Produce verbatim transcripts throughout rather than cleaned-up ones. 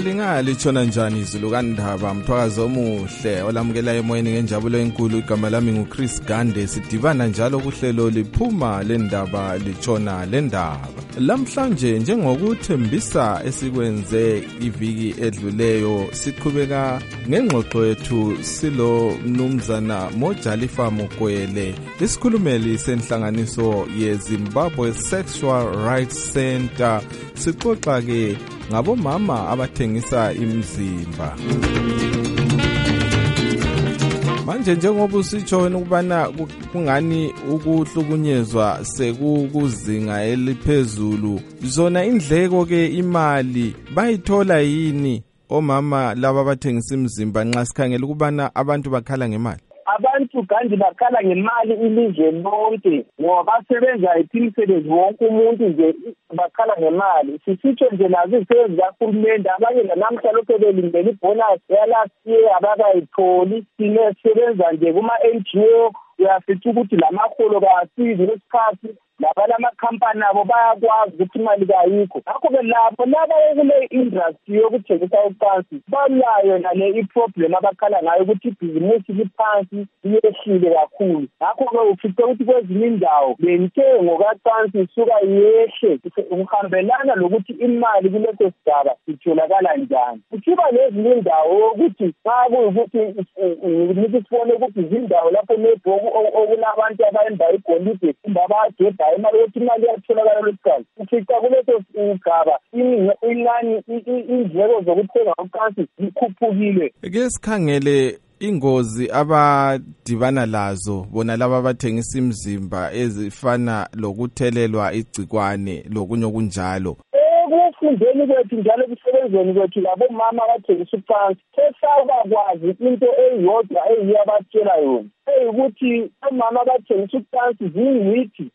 Lingalithona njani izulu kaNdaba, mthwakazi omuhle olamukela emoyeni ngenjabulo enkulu. Igama lami nguChris Gande, sidibana njalo kuhlelo liphuma lendaba litshona lendaba. Lamhlanje njengokuthembisa esikwenze iviki edluleyo, siqhubeka ngengxoxo yethu silo mnumzana Mojalifa Mokwele, isikhulumeli senhlanganiso yeZimbabwe Sexual Rights Center. Sixoxa ke ngabomama abathengisa imizimba. Manje njengoba usitsho wena ukubana kungani ukuhlukunyezwa sekukuzinga eliphezulu, zona indleko ke imali bayithola yini omama laba abathengisa imizimba nxa sikhangela ukubana abantu bakhala ngemali? Abantu kandi bakhala ngemali ilizwe lonke ngoba basebenza imisebenzi wonke umuntu nje bakhala ngemali. Sisitsho nje nazo izisebenzi zikahulumende abanye namhla lokho belindele ibonus yalast year abakayitholi. Sinesebenza nje kuma-N G O, uyafica ukuthi lamaholo kawasizi ngesikhathi labala amakhampani abo bayakwazi ukuthi imali kayikho. Ngakho-ke lapho laba kule industry yokuthengisa ucansi balayo nale iproblem abakhala ngayo ukuthi ibhizimusi liphansi liyehlile kakhulu. Ngakho-ke ufice ukuthi kwezinye indawo lentengo kacansi isuka yehle ukuhambelana lokuthi imali kuleso sigaba itholakala njani. Kusiba nezinye indawo ukuthi xa kuyukuthi ngithi sibone ukuthi izindawo lapho nebhoku okulabantu abayemba igolide kumbe abagebha imali yokuthi imali yatholakala lesiqala. Ufica kuleso sigaba inani indleko zokuthenga ucansi zikhuphukile. Ke sikhangele ingozi abadibana lazo bona laba abathengisa imizimba ezifana lokuthelelwa igcikwane lokunye okunjalo. Ekufundeni kwethu njalo ekusebenzeni kwethu labo mama abathengisa ucansi sesabakwazi into eyodwa eyiyo abatshela yona, eyikuthi omama abathengisa ucansi ziyimithi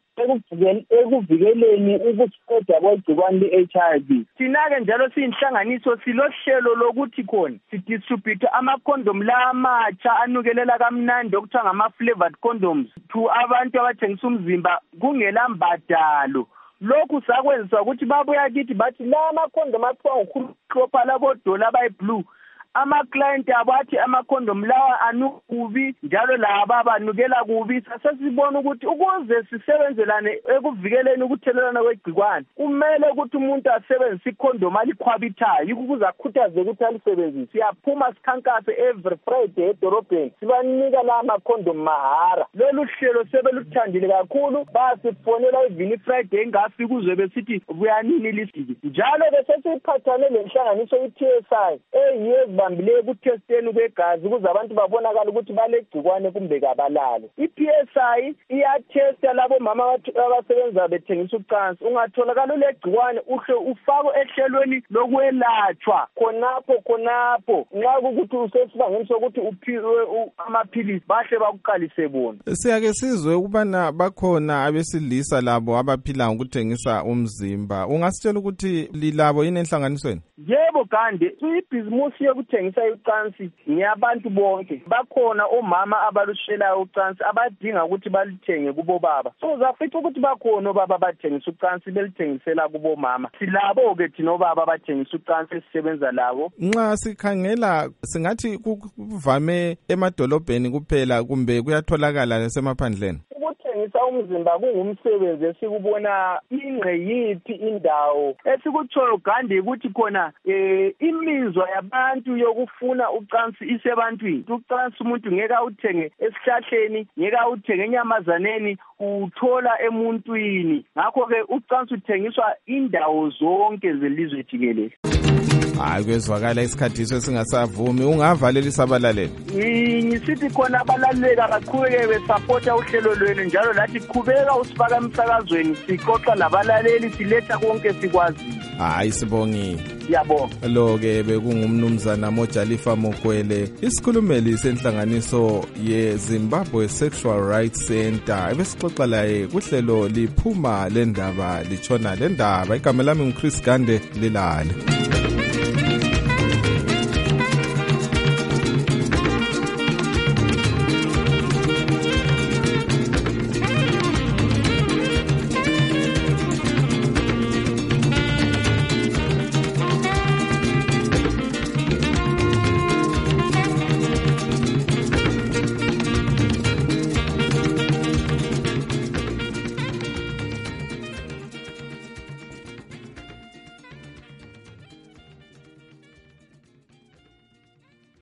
ekuvikeleni ukuspreada kwegcikwane le-H I V. Thina-ke njalo siyinhlanganiso silohlelo lokuthi khona sidistribute amakhondom la amatsha anukelela kamnandi okuthiwa ngama-flavored condoms to abantu abathengisa umzimba kungela mbadalo. Lokhu sakwenza ukuthi babuya kithi bathi la amakhondom athiwa ngukhulupha labodola abayi-blue, ama-client abo athi amakhondom lawa anukubi njalo laba banukela kubi. Sasesibona ukuthi ukuze sisebenzelane ekuvikeleni ukuthelelana kwegcikwane kumele ukuthi umuntu asebenzise ikhondom alikhwabithayo, yikho ukuze akhuthaze ukuthi alisebenzise. Siyaphuma sikhankase every Friday edorobheni sibanika la amakhondom mahara. Lolu hlelo sebeluthandile kakhulu, basifonela ivini Friday engafika uzwe besithi buyanini lisiki. Njalo besesiphathane nenhlanganiso i-T S I eyes bambile ukutesteni kwegazi ukuze abantu babonakala ukuthi balegcikwane kumbe kabalalo. I-P S I iyatesta labo mama abasebenza bethengisa ucansi. Ungatholakala ulegcikwane uhle ufako ehlelweni lokwelatshwa khonapho khonapho. Nxa ukuthi usesibangeni sokuthi uphiwe amaphilisi bahle bakuqalise bona. Siyake sizwe ukubana bakhona abesilisa labo abaphila ngokuthengisa umzimba. Ungasitshela ukuthi lilabo yini enhlanganisweni? Yebo Gande, ibhizimusi yokuthengisa ucansi ngiyabantu bonke. Bakhona omama abalushelayo ucansi abadinga ukuthi balithenge kubo baba. So zafica ukuthi bakhona obaba abathengisa ucansi belithengisela kubo mama. Silabo ke thina obaba abathengisa ucansi esisebenza labo. Nxa sikhangela singathi kuvame emadolobheni kuphela kumbe kuyatholakala nasemaphandleni? Ukuthengisa umzimba kungumsebenzi esikubona ingqeyiphi indawo. Esikutshoyo Gande ukuthi khona eh imizwa yabantu yokufuna ucansi isebantwini. Ucansi umuntu ngeke awuthenge esihlahleni, ngeke awuthenge enyamazaneni, uthola emuntwini. Ngakho ke ucansi uthengiswa indawo zonke zelizwe jikelele. Hayi kwezwakala isikhathi esingasavumi, ungavalela isabalaleli. Ngisithi khona abalaleli abaqhubeke besupporta uhlelo lwenu njalo lathi qhubeka usifaka emsakazweni sixoxa labalaleli siletha konke sikwazi. Hayi sibongile. Siyabonga. Lo ke bekungumnumzana Mojalifa Mokwele, isikhulumeli senhlanganiso yeZimbabwe Sexual Rights Center. Ebesixoxa laye kuhlelo liphuma lendaba litshona lendaba. Igama lami nguChris Gande, lilale.